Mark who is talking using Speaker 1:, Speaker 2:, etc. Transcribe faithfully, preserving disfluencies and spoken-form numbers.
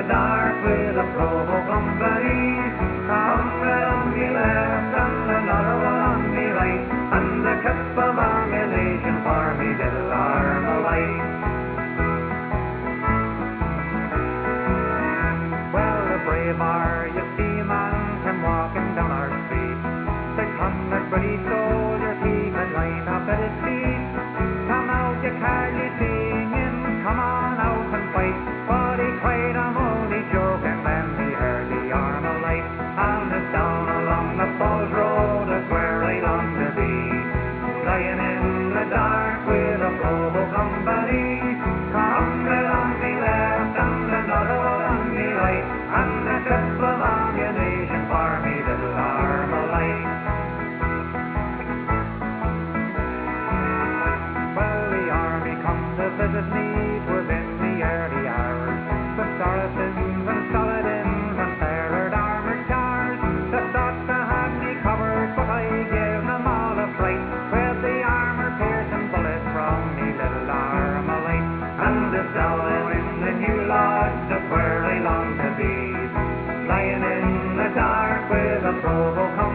Speaker 1: dark with a Provo company. A hundred on me left and another one on me right, and a cup of ammunition for me little Armalite. Well, the brave are you see, man, came walking down our street. Six hundred British soldiers he had lined up at his feet. Come out, you carly singing, come on out and fight. But he cried, I'm only joking, then he heard the Armalite. And it's down along the Falls Road, it's where I long to be. Lying in the dark with a Provo company. A hundred on me left and another one on me right, and a clip of ammunition for me little Armalite. Well, the army come to visit me, 'twas in the early hours. The Saracens and Saladins and fair armoured cars, they thought they had me covered, but I gave them all a fright with the armour-piercing bullet from me little Armalite. And it's down in the New Lodge, that's where I long to be, lying in the dark with a Provo company.